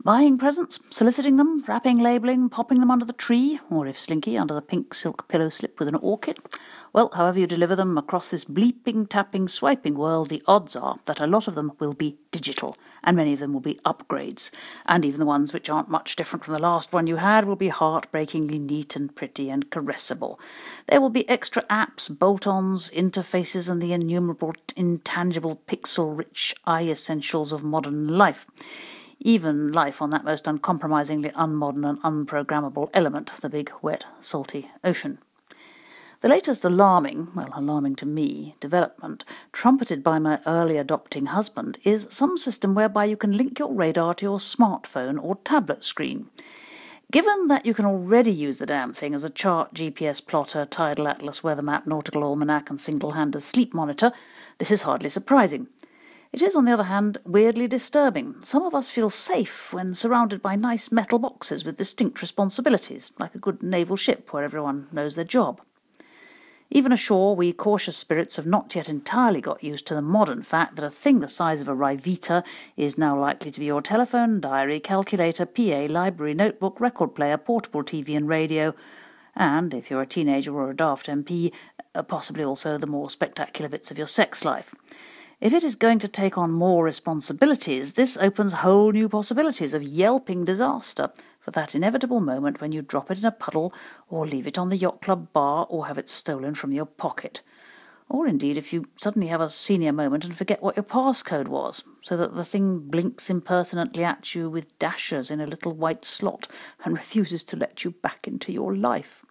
Buying presents, soliciting them, wrapping, labelling, popping them under the tree, or if slinky, under the pink silk pillow slip with an orchid. Well, however you deliver them across this bleeping, tapping, swiping world, the odds are that a lot of them will be digital, and many of them will be upgrades. And even the ones which aren't much different from the last one you had will be heartbreakingly neat and pretty and caressable. There will be extra apps, bolt-ons, interfaces, and the innumerable intangible pixel-rich essentials of modern life. Even life on that most uncompromisingly unmodern and unprogrammable element, the big, wet, salty ocean. The latest alarming to me, development, trumpeted by my early adopting husband, is some system whereby you can link your radar to your smartphone or tablet screen. Given that you can already use the damn thing as a chart, GPS plotter, tidal atlas, weather map, nautical almanac, and single-hander sleep monitor, this is hardly surprising. It is, on the other hand, weirdly disturbing. Some of us feel safe when surrounded by nice metal boxes with distinct responsibilities, like a good naval ship where everyone knows their job. Even ashore, we cautious spirits have not yet entirely got used to the modern fact that a thing the size of a Ryvita is now likely to be your telephone, diary, calculator, PA, library, notebook, record player, portable TV and radio, and, if you're a teenager or a daft MP, possibly also the more spectacular bits of your sex life. If it is going to take on more responsibilities, this opens whole new possibilities of yelping disaster for that inevitable moment when you drop it in a puddle or leave it on the yacht club bar or have it stolen from your pocket. Or indeed if you suddenly have a senior moment and forget what your passcode was, so that the thing blinks impertinently at you with dashers in a little white slot and refuses to let you back into your life.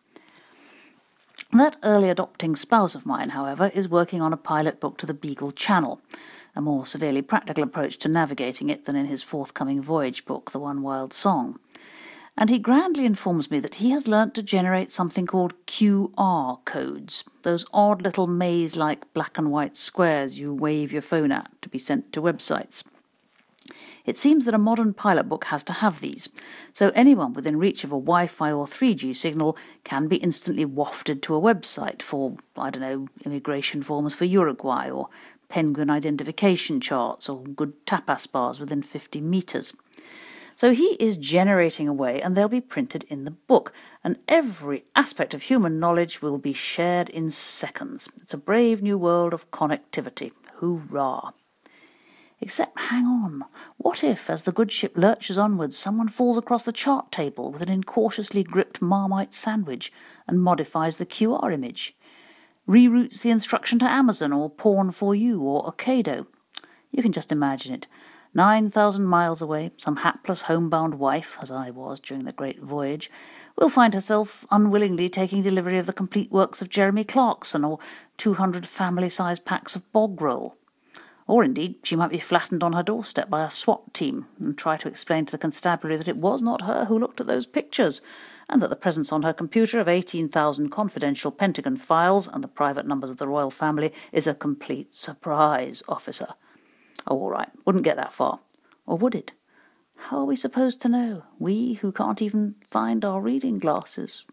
That early adopting spouse of mine, however, is working on a pilot book to the Beagle Channel, a more severely practical approach to navigating it than in his forthcoming voyage book, The One Wild Song. And he grandly informs me that he has learnt to generate something called QR codes, those odd little maze-like black and white squares you wave your phone at to be sent to websites. It seems that a modern pilot book has to have these, so anyone within reach of a Wi-Fi or 3G signal can be instantly wafted to a website for, immigration forms for Uruguay, or penguin identification charts, or good tapas bars within 50 metres. So he is generating away, and they'll be printed in the book, and every aspect of human knowledge will be shared in seconds. It's a brave new world of connectivity. Hoorah! Except, hang on, what if, as the good ship lurches onwards, someone falls across the chart table with an incautiously gripped Marmite sandwich and modifies the QR image? Reroutes the instruction to Amazon or Porn4You or Ocado? You can just imagine it. 9,000 miles away, some hapless homebound wife, as I was during the great voyage, will find herself unwillingly taking delivery of the complete works of Jeremy Clarkson or 200 family-sized packs of bog roll. Or indeed, she might be flattened on her doorstep by a SWAT team and try to explain to the constabulary that it was not her who looked at those pictures, and that the presence on her computer of 18,000 confidential Pentagon files and the private numbers of the royal family is a complete surprise, officer. Oh, all right, wouldn't get that far. Or would it? How are we supposed to know, we who can't even find our reading glasses?